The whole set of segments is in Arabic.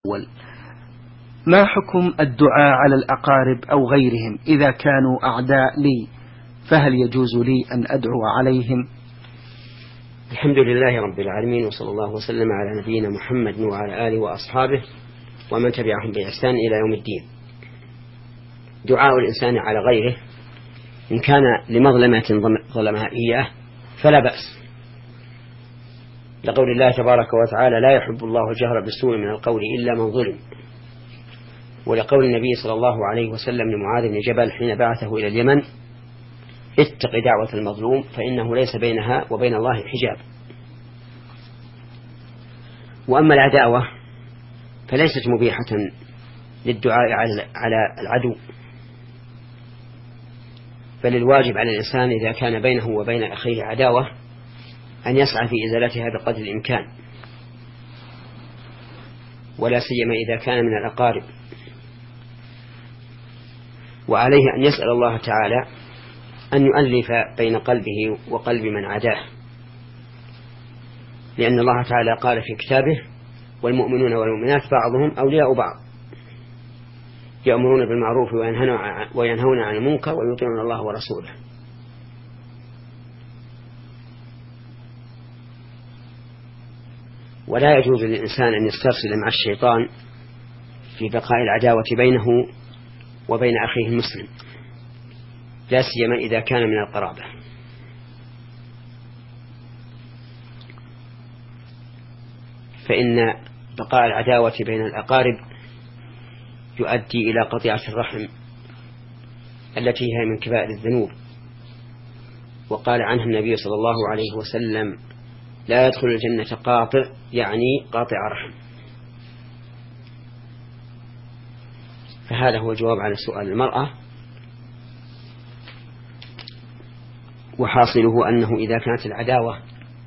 ما حكم الدعاء على الأقارب أو غيرهم إذا كانوا أعداء لي، فهل يجوز لي أن أدعو عليهم؟ الحمد لله رب العالمين، وصلى الله وسلم على نبينا محمد وعلى آله وأصحابه ومن تبعهم بإحسان إلى يوم الدين. دعاء الإنسان على غيره إن كان لمظلمة ظلمها إياه فلا بأس، لقول الله تبارك وتعالى: لا يحب الله الجهر بالسوء من القول إلا من ظلم. ولقول النبي صلى الله عليه وسلم لمعاذ بن جبل حين بعثه إلى اليمن: اتق دعوة المظلوم فإنه ليس بينها وبين الله حجاب. وأما العداوة فليست مبيحة للدعاء على العدو، بل الواجب على الإنسان إذا كان بينه وبين أخيه عداوة أن يسعى في إزالتها بقدر الإمكان، ولا سيما إذا كان من الأقارب. وعليه أن يسأل الله تعالى أن يؤلف بين قلبه وقلب من عداه، لأن الله تعالى قال في كتابه: والمؤمنون والمؤمنات بعضهم أولياء بعض يأمرون بالمعروف وينهون عن المنكر ويطيعون الله ورسوله. ولا يجوز للإنسان أن يسترسل مع الشيطان في بقاء العداوة بينه وبين أخيه المسلم، لا سيما إذا كان من القرابة. فإن بقاء العداوة بين الأقارب يؤدي إلى قطيعة الرحم التي هي من كبائر الذنوب، وقال عنها النبي صلى الله عليه وسلم: لا يدخل الجنة قاطع، يعني قاطع رحم. فهذا هو الجواب على سؤال المرأة، وحاصله أنه إذا كانت العداوة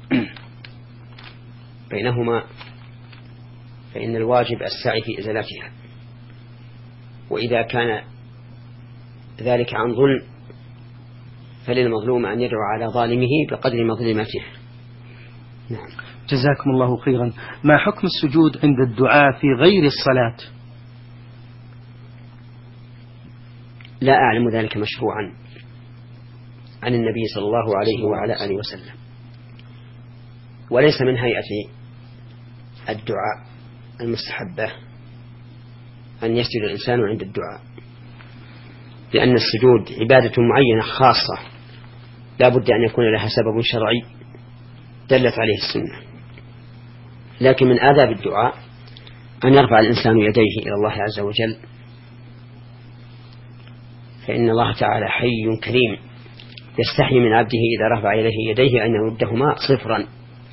بينهما فإن الواجب السعي في إزالتها، وإذا كان ذلك عن ظلم فللمظلوم أن يدعو على ظالمه بقدر مظلمته. نعم. جزاكم الله خيرا. ما حكم السجود عند الدعاء في غير الصلاة؟ لا أعلم ذلك مشروعا عن النبي صلى الله عليه وعلى آله وسلم، وليس من هيئة الدعاء المستحبة أن يسجد الإنسان عند الدعاء، لأن السجود عبادة معينة خاصة لا بد أن يكون لها سبب شرعي دلت عليه السنة. لكن من آداب الدعاء أن يرفع الإنسان يديه إلى الله عز وجل، فإن الله تعالى حي كريم يستحي من عبده إذا رفع إليه يديه أن يردهما صفرا.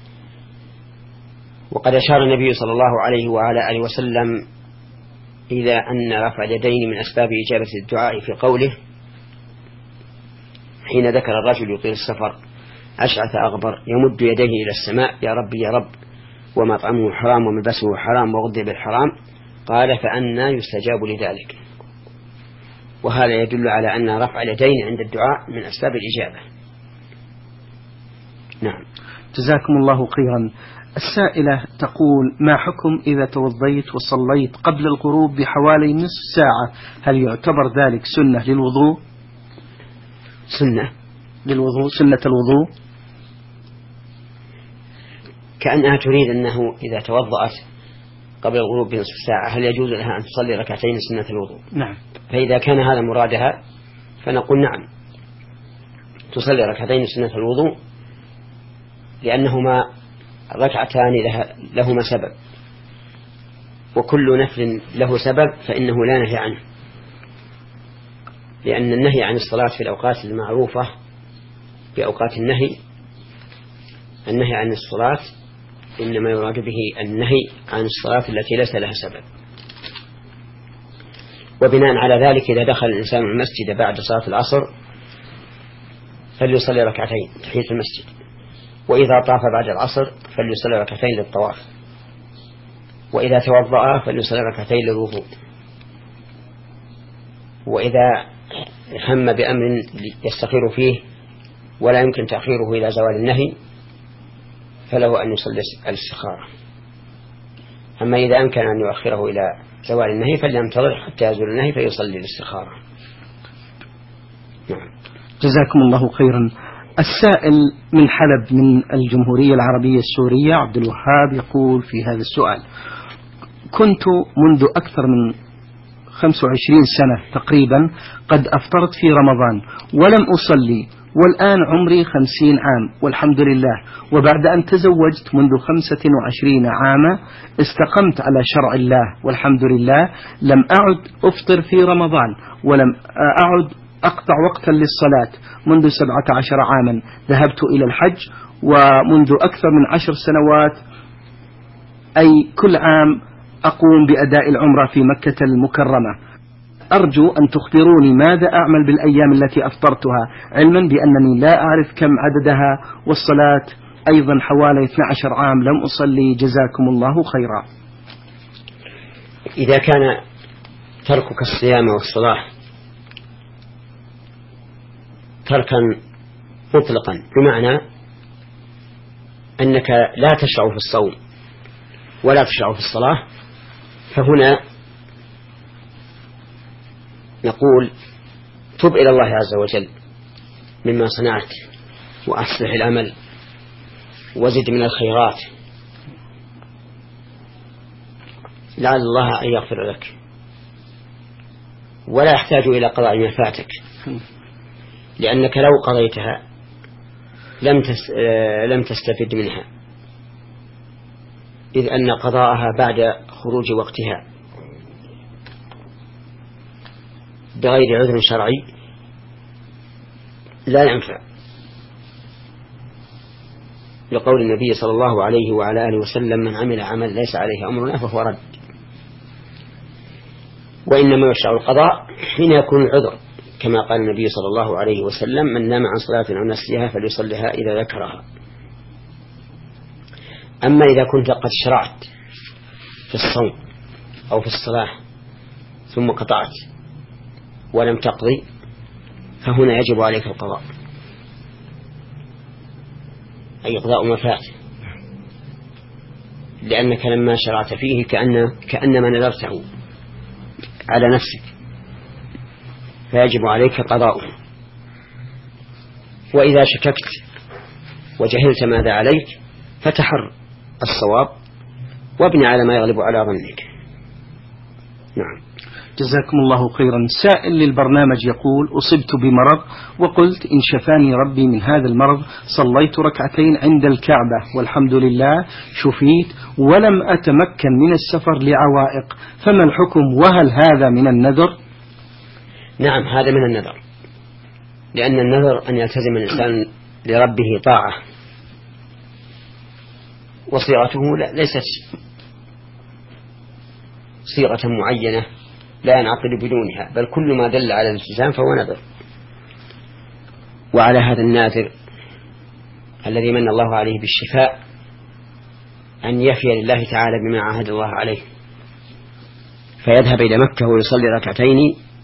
وقد أشار النبي صلى الله عليه وعلى آله وسلم إذا أن رفع اليدين من أسباب إجابة الدعاء في قوله حين ذكر الرجل يطيل السفر أشعث أغبر يمد يديه إلى السماء: يا رب يا رب، ومطعمه حرام وملبسه حرام وغذي بالحرام، قال: فأنى يستجاب لذلك. وهذا يدل على أن رفع اليدين عند الدعاء من أسباب الإجابة. نعم. جزاكم الله خيرا. السائلة تقول: ما حكم إذا توضيت وصليت قبل الغروب بحوالي نصف ساعة، هل يعتبر ذلك سنة للوضوء؟ سنة الوضوء، كأنها تريد أنه إذا توضأت قبل الغروب بنصف ساعة هل يجوز لها أن تصلي ركعتين سنة الوضوء؟ نعم. فإذا كان هذا مرادها فنقول نعم، تصلي ركعتين سنة الوضوء، لأنهما ركعتان لهما سبب، وكل نفل له سبب فإنه لا نهي عنه، لأن النهي عن الصلاة في الأوقات المعروفة بأوقات النهي عن الصلاة إنما يراد به النهي عن الصلاة التي ليس لها سبب. وبناء على ذلك إذا دخل الإنسان المسجد بعد صلاة العصر فليصلي ركعتين تحية المسجد، وإذا طاف بعد العصر فليصلي ركعتين للطواف، وإذا توضأ فليصلي ركعتين للوضوء، وإذا هم بأمر يستخير فيه ولا يمكن تأخيره إلى زوال النهي فله أن يصلي الاستخارة. أما إذا أمكن أن يؤخره إلى زوال النهي فلينتظر حتى يزول النهي فيصلي الاستخارة. نعم. جزاكم الله خيرا. السائل من حلب من الجمهورية العربية السورية عبد الوهاب يقول في هذا السؤال: كنت منذ أكثر من 25 سنة تقريبا قد أفطرت في رمضان ولم أصلي، والآن عمري 50 عام والحمد لله، وبعد أن تزوجت منذ 25 عاما استقمت على شرع الله والحمد لله، لم أعد أفطر في رمضان ولم أعد أقطع وقتا للصلاة منذ 17 عاما. ذهبت إلى الحج ومنذ أكثر من 10 سنوات أي كل عام أقوم بأداء العمرة في مكة المكرمة. أرجو أن تخبروني ماذا أعمل بالأيام التي أفطرتها، علما بأنني لا أعرف كم عددها، والصلاة أيضا حوالي 12 عام لم أصلي، جزاكم الله خيرا. إذا كان تركك الصيام والصلاة تركا مطلقا بمعنى أنك لا تشرع في الصوم ولا تشرع في الصلاة، فهنا نقول تب إلى الله عز وجل مما صنعت وأصلح العمل وزد من الخيرات لعل الله أن يغفر لك، ولا يحتاج إلى قضاء ما فاتك، لأنك لو قضيتها لم تستفد منها، إذ أن قضاءها بعد خروج وقتها بغير عذر شرعي لا ينفع، لقول النبي صلى الله عليه وعلى آله وسلم: من عمل عمل ليس عليه أمرنا فهو رد. وإنما يشرع القضاء حين يكون العذر، كما قال النبي صلى الله عليه وسلم: من نام عن صلاة أو نسيها فليصلها إذا ذكرها. أما إذا كنت قد شرعت في الصوم أو في الصلاة ثم قطعت ولم تقضي فهنا يجب عليك القضاء، أي قضاء ما فات، لأنك لما شرعت فيه كأنما نذرته على نفسك، فيجب عليك قضاؤه. وإذا شككت وجهلت ماذا عليك فتحر الصواب وابني على ما يغلب على ظنك. نعم. جزاكم الله خيرا. سائل للبرنامج يقول: أصبت بمرض وقلت إن شفاني ربي من هذا المرض صليت ركعتين عند الكعبة والحمد لله شفيت، ولم أتمكن من السفر لعوائق، فما الحكم وهل هذا من النذر؟ نعم، هذا من النذر، لأن النذر أن يلتزم الإنسان لربه طاعة، وصيغته ليست صيغة معينة لا ينعقد بدونها، بل كل ما دل على الالتزام فهو نذر. وعلى هذا الناذر الذي من الله عليه بالشفاء أن يفي لله تعالى بما عاهد الله عليه، فيذهب إلى مكة ويصلي ركعتين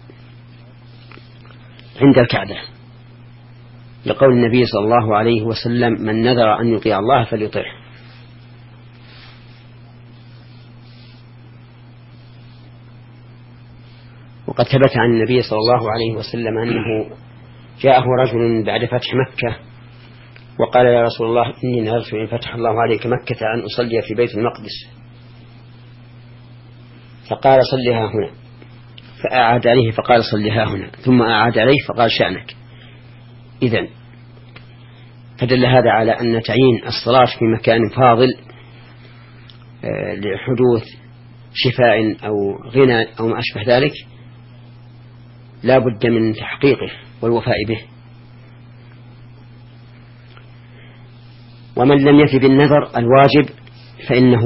عند الكعبة، لقول النبي صلى الله عليه وسلم: من نذر أن يطيع الله فليطيعه. وقد ثبت عن النبي صلى الله عليه وسلم أنه جاءه رجل بعد فتح مكة وقال: يا رسول الله، إني نذرت إن فتح الله عليك مكة أن أصلي في بيت المقدس، فقال: صلها هنا، فأعاد عليه فقال: صلها هنا، ثم أعاد عليه فقال: شأنك. إذن فدل هذا على أن تعيين الصلاة في مكان فاضل لحدوث شفاء أو غنى أو ما أشبه ذلك لا بد من تحقيقه والوفاء به. ومن لم يفي بالنذر الواجب فإنه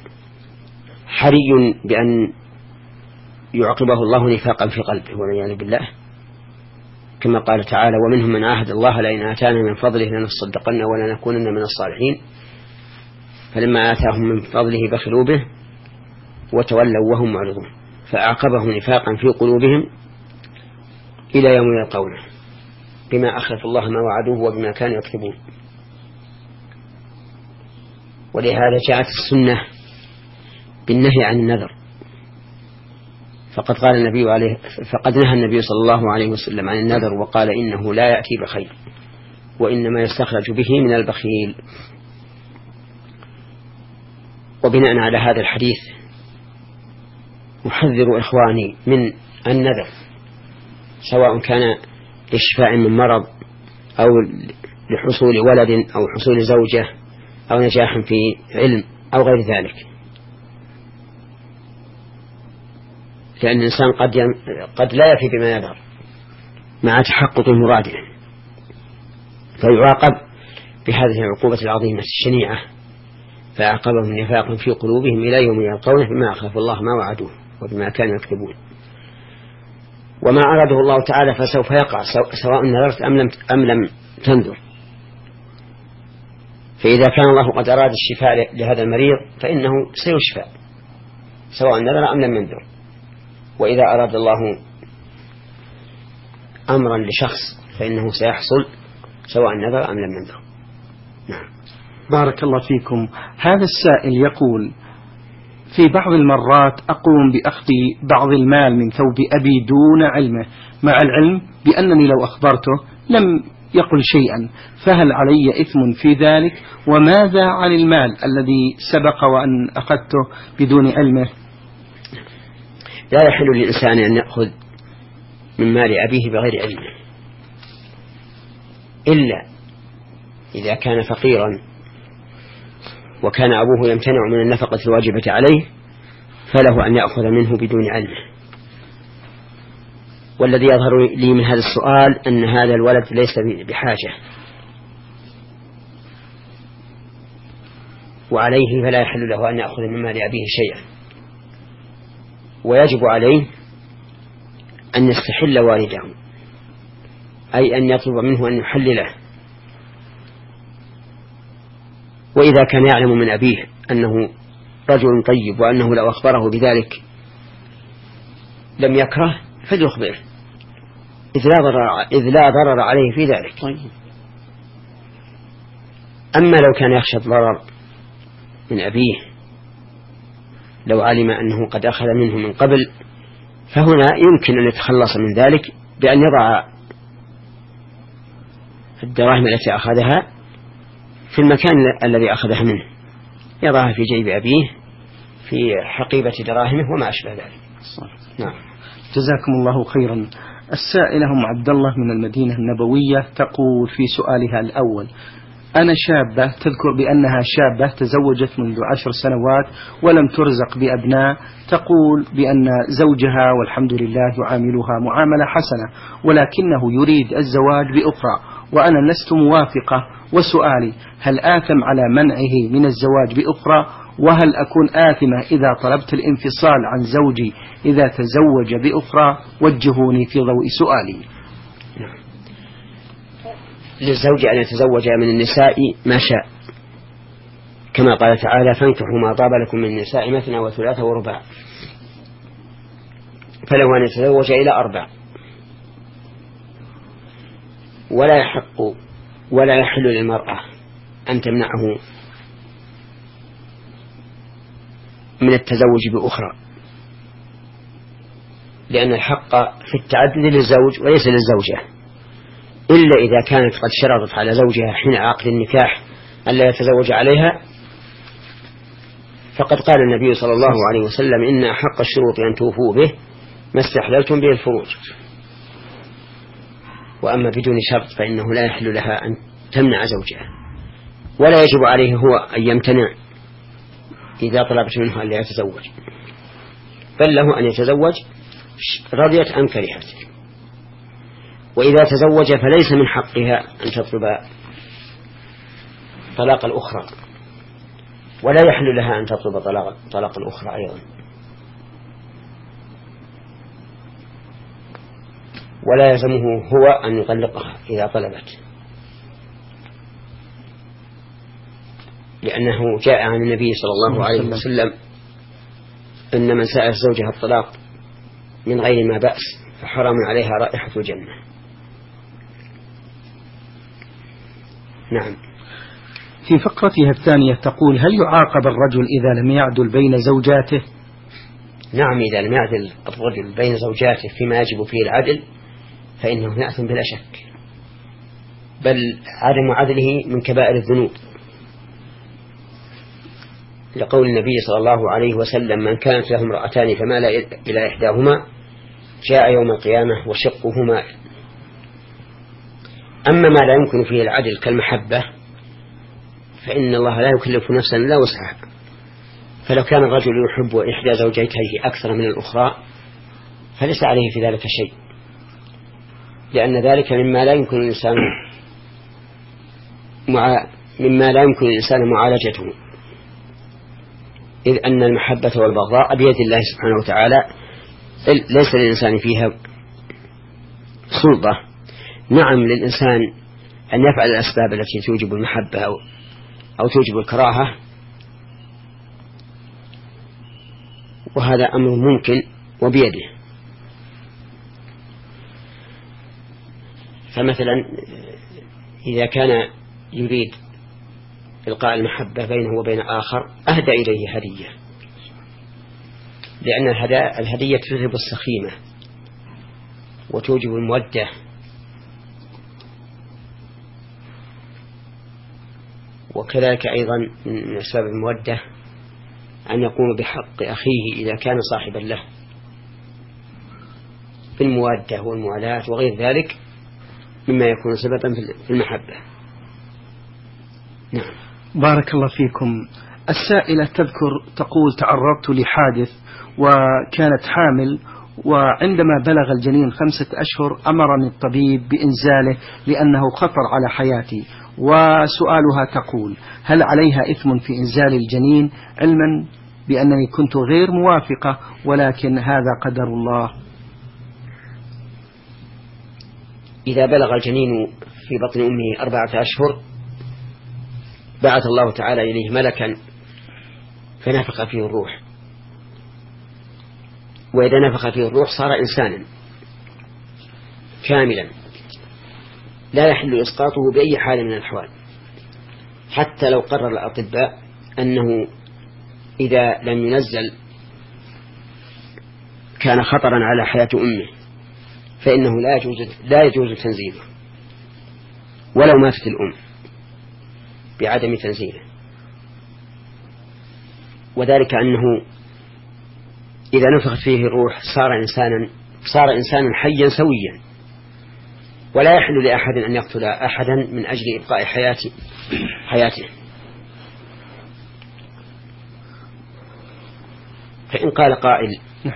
حري بأن يعقبه الله نفاقا في قلبه والعياذ بالله، كما قال تعالى: ومنهم من عاهد الله لئن آتانا من فضله لنصدقن ولنكونن من الصالحين، فلما آتاهم من فضله بخلوا به وتولوا وهم معرضون، فأعقبهم نفاقا في قلوبهم إلى يوم يلقونه بما أخلف الله ما وعدوه وبما كانوا يكذبون. ولهذا جاءت السنة بالنهي عن النذر، فقد نهى النبي صلى الله عليه وسلم عن النذر وقال إنه لا يأتي بخير وإنما يستخرج به من البخيل. وبناء على هذا الحديث أحذر إخواني من النذر، سواء كان لشفاء من مرض أو لحصول ولد أو حصول زوجة أو نجاح في علم أو غير ذلك، لأن الإنسان قد لا يفي بما يذر مع تحقق مراده، فيعاقب بهذه العقوبة العظيمة الشنيعة، فعاقبهم نفاق في قلوبهم إلى يوم يلقونه بما أخلف الله ما وعدوه وبما كانوا يكذبون. وما أراده الله تعالى فسوف يقع سواء نذرت أم لم تنذر. فإذا كان الله قد أراد الشفاء لهذا المريض فإنه سيشفى سواء نذر أم لم ينذر. وإذا أراد الله أمرا لشخص فإنه سيحصل سواء نذر أم لم ينذر. نعم. بارك الله فيكم. هذا السائل يقول: في بعض المرات أقوم بأخذ بعض المال من ثوب أبي دون علمه، مع العلم بأنني لو أخبرته لم يقل شيئا، فهل علي إثم في ذلك؟ وماذا عن المال الذي سبق وأن أخذته بدون علمه؟ لا يحل للإنسان أن يأخذ من مال أبيه بغير علمه، إلا إذا كان فقيرا وكان أبوه يمتنع من النفقة الواجبة عليه فله أن يأخذ منه بدون علمه. والذي يظهر لي من هذا السؤال أن هذا الولد ليس بحاجة، وعليه فلا يحل له أن يأخذ من مال أبيه شيئا، ويجب عليه أن يستحل والده، أي أن يطلب منه أن يحلله. وإذا كان يعلم من أبيه أنه رجل طيب وأنه لو أخبره بذلك لم يكره فليخبره، إذ لا ضرر عليه في ذلك. أما لو كان يخشى الضرر من أبيه لو علم أنه قد أخذ منه من قبل فهنا يمكن أن يتخلص من ذلك بأن يضع الدراهم التي أخذها في المكان الذي أخذها منه، يضعها في جيب أبيه في حقيبة دراهمه وما أشبه ذلك. نعم. جزاكم الله خيرا. السائلة أم عبد الله من المدينة النبوية تقول في سؤالها الأول: أنا شابة، تذكر بأنها شابة تزوجت منذ 10 سنوات ولم ترزق بأبناء، تقول بأن زوجها والحمد لله يعاملها معاملة حسنة ولكنه يريد الزواج بأخرى وأنا لست موافقة، وسؤالي: هل آثم على منعه من الزواج بأخرى؟ وهل أكون آثمة إذا طلبت الانفصال عن زوجي إذا تزوج بأخرى؟ وجهوني في ضوء سؤالي. للزوج أن يتزوج من النساء ما شاء، كما قال تعالى: فانكحوا ما طاب لكم من النساء مثنى وثلاث ورباع، فله أن يتزوج إلى 4. ولا يحل للمرأة أن تمنعه من التزوج بأخرى، لأن الحق في التعدد للزوج وليس للزوجة، إلا إذا كانت قد شرطت على زوجها حين عقد النكاح ألا يتزوج عليها، فقد قال النبي صلى الله عليه وسلم: إن أحق الشروط أن توفوا به ما استحللتم به الفروج. وأما بدون شرط فإنه لا يحل لها أن تمنع زوجها، ولا يجب عليه هو أن يمتنع إذا طلبت منه أن لا يتزوج، بل له أن يتزوج رضيت أم كرهت. وإذا تزوج فليس من حقها أن تطلب طلاق الأخرى، ولا يحل لها أن تطلب طلاق الأخرى أيضا، ولا يلزمه هو أن يطلقها إذا طلبت، لأنه جاء عن النبي صلى الله عليه وسلم أن من سأل زوجها الطلاق من غير ما بأس فحرام عليها رائحة الجنة. نعم. في فقرتها الثانية تقول: هل يعاقب الرجل إذا لم يعدل بين زوجاته؟ نعم، إذا لم يعدل الرجل بين زوجاته فيما يجب فيه العدل فإنه يأثم بلا شك، بل عدم عدله من كبائر الذنوب، لقول النبي صلى الله عليه وسلم: من كانت له امرأتان فمال إلى إحداهما جاء يوم القيامة وشقه مائل. أما ما لا يمكن فيه العدل كالمحبة فإن الله لا يكلف نفسا لا وسعها، فلو كان الرجل يحب إحدى زوجته أكثر من الأخرى فليس عليه في ذلك شيء، لأن ذلك مما لا يمكن الإنسان معالجته، إذ أن المحبة والبغضاء بيد الله سبحانه وتعالى، ليس للإنسان فيها سلطة. نعم، للإنسان أن يفعل الأسباب التي توجب المحبة أو توجب الكراهة، وهذا أمر ممكن وبيده. فمثلا إذا كان يريد إلقاء المحبة بينه وبين آخر أهدى إليه هدية، لأن الهدية تذهب السخيمة وتوجب المودة، وكذلك أيضا من أسباب المودة أن يقوم بحق أخيه إذا كان صاحبا له بالمودة والموالاة وغير ذلك مما يكون سببا في المحبة. نعم. بارك الله فيكم. السائلة تقول: تعرضت لحادث وكانت حامل، وعندما بلغ الجنين 5 أشهر أمرني الطبيب بإنزاله لأنه خطر على حياتي، وسؤالها تقول: هل عليها إثم في إنزال الجنين، علما بأنني كنت غير موافقة ولكن هذا قدر الله؟ إذا بلغ الجنين في بطن أمه 4 أشهر بعث الله تعالى إليه ملكا فنفخ فيه الروح، وإذا نفخ فيه الروح صار إنسانا كاملا لا يحل إسقاطه بأي حال من الأحوال، حتى لو قرر الأطباء أنه إذا لم ينزل كان خطرا على حياة أمه فإنه لا يجوز تنزيله ولو ماتت الأم بعدم تنزيله، وذلك أنه إذا نفخت فيه الروح صار إنسانا حيا سويا، ولا يحل لأحد أن يقتل أحدا من أجل إبقاء حياته. فإن قال قائل: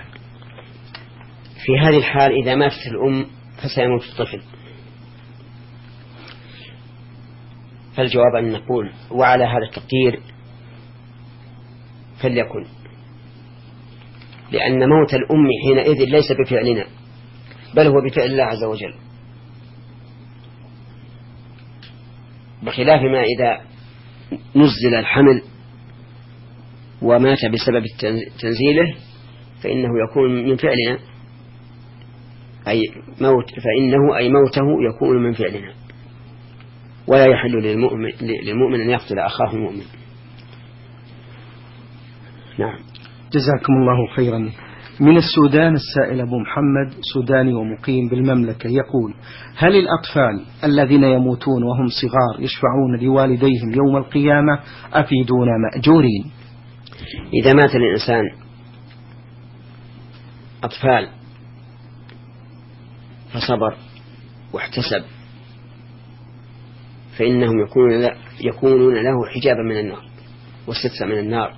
في هذه الحال إذا ماتت الأم فسيموت الطفل، فالجواب أن نقول: وعلى هذا التقدير فليكن، لأن موت الأم حينئذ ليس بفعلنا بل هو بفعل الله عز وجل، بخلاف ما إذا نزل الحمل ومات بسبب تنزيله فإنه يكون من فعلنا، أي موته يكون من فعلنا، ولا يحل للمؤمن أن يقتل أخاه المؤمن. نعم. جزاكم الله خيرا. من السودان السائل أبو محمد، سوداني ومقيم بالمملكة، يقول: هل الأطفال الذين يموتون وهم صغار يشفعون لوالديهم يوم القيامة أفيدونا مأجورين؟ إذا مات الإنسان أطفال فصبر واحتسب فإنهم يكونون له حجابا من النار والستر من النار،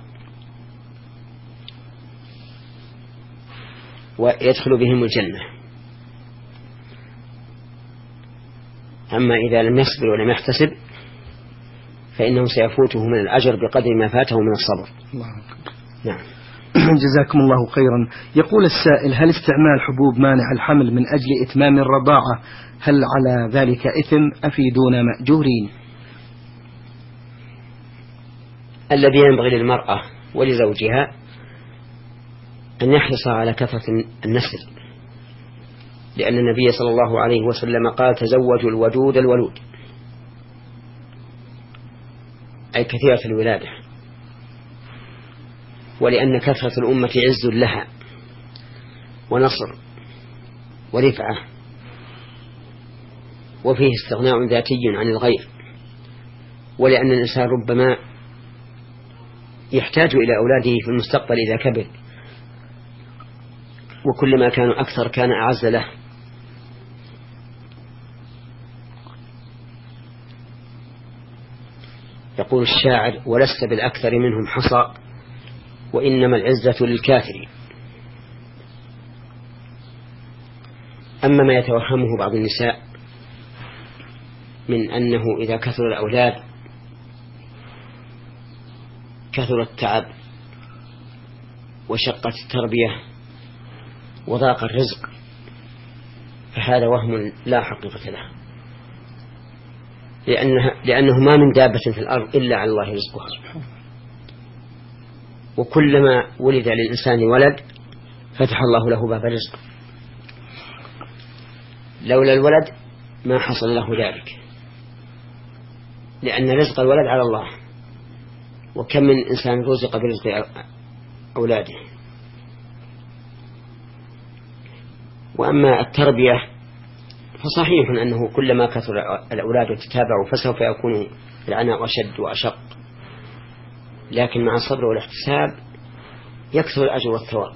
ويدخل بهم الجنة. أما إذا لم يصبر ولم يحتسب فإنه سيفوته من الأجر بقدر ما فاته من الصبر. الله أكبر. نعم. جزاكم الله خيرا. يقول السائل: هل استعمال حبوب مانع الحمل من أجل إتمام الرضاعة هل على ذلك إثم؟ أفيدونا مأجورين. الذي ينبغي للمرأة ولزوجها أن يحرص على كثرة النسل، لأن النبي صلى الله عليه وسلم قال: تزوجوا الودود الولود. أي كثيرة الولادة، ولأن كثرة الأمة عز لها ونصر ورفعة، وفيه استغناء ذاتي عن الغير، ولأن الإنسان ربما يحتاج إلى أولاده في المستقبل إذا كبر، وكلما كانوا أكثر كان أعز له. يقول الشاعر: ولست بالأكثر منهم حصى وإنما العزة للكافر. أما ما يتوهمه بعض النساء من أنه إذا كثر الأولاد كثر التعب وشقت التربية وضاق الرزق، فهذا وهم لا حقيقة له، لأنه ما من دابة في الأرض إلا على الله رزقها، وكلما ولد للإنسان ولد فتح الله له باب الرزق، لولا الولد ما حصل له ذلك، لأن رزق الولد على الله، وكم من إنسان رزق برزق أولاده. وأما التربية فصحيح أنه كلما كثر الأولاد وتتابعوا فسوف يكون العناء أشد وأشق، لكن مع الصبر والاحتساب يكثر الأجر والثواب.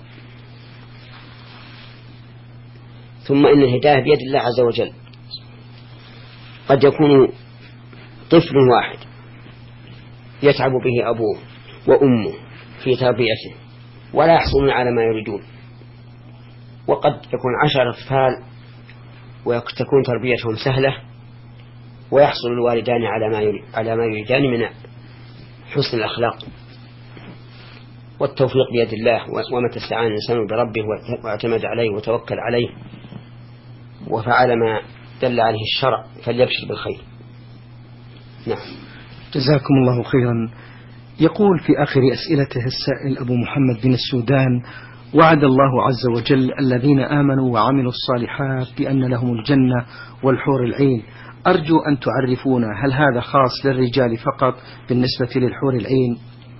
ثم إن الهداية بيد الله عز وجل، قد يكون طفل واحد يتعب به أبوه وأمه في تربيته ولا يحصلون على ما يريدون، وقد يكون 10 أطفال وتكون تربيتهم سهلة ويحصل الوالدان على ما يريدان من حسن الأخلاق. والتوفيق بيد الله، ومتى استعان الإنسان بربه واعتمد عليه وتوكل عليه وفعل ما دل عليه الشرع فليبشر بالخير. نعم. جزاكم الله خيرا. يقول في آخر أسئلته السائل أبو محمد بن السودان: وعد الله عز وجل الذين آمنوا وعملوا الصالحات بأن لهم الجنة والحور العين، أرجو أن تعرفونا هل هذا خاص للرجال فقط بالنسبة للحور العين؟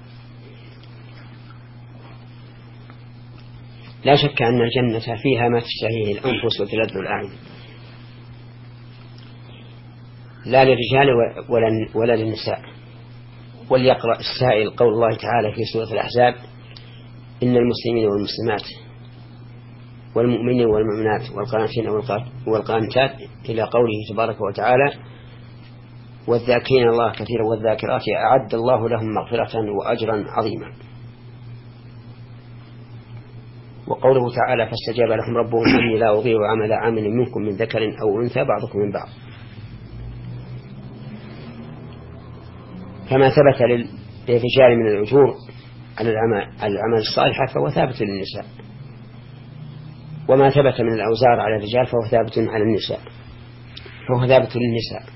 لا شك أن الجنة فيها ما تشتهيه الأنفس وتلذ الأعين، لا للرجال ولا للنساء. وليقرأ السائل قول الله تعالى في سورة الأحزاب: إن المسلمين والمسلمات والمؤمنين والمؤمنات والقانتين والقانتات إلى قوله تبارك وتعالى: والذاكرين الله كثيرا والذاكرات أعد الله لهم مغفرة وأجرا عظيما. وقوله تعالى: فاستجاب لهم ربهم أني لا أضيع عمل عامل منكم من ذكر أو أنثى بعضكم من بعض. فما ثبت للرجال من الأجور على الأعمال الصالحة فهو ثابت للنساء، وما ثبت من الأوزار على الرجال فهو ثابت على النساء، فهو ثابت للنساء.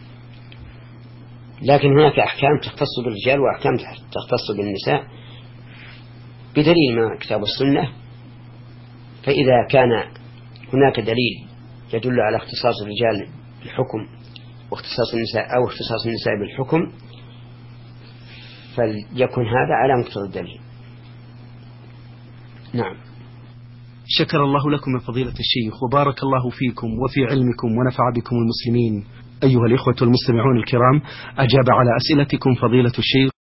لكن هناك أحكام تختص بالرجال وأحكام تختص بالنساء بدليل ما كتاب السنة. فإذا كان هناك دليل يدل على اختصاص الرجال بالحكم واختصاص النساء أو اختصاص النساء بالحكم فليكن هذا على مقتضى الدليل. نعم. شكر الله لكم يا فضيلة الشيخ، وبارك الله فيكم وفي علمكم ونفع بكم المسلمين. أيها الإخوة المستمعون الكرام، أجاب على أسئلتكم فضيلة الشيخ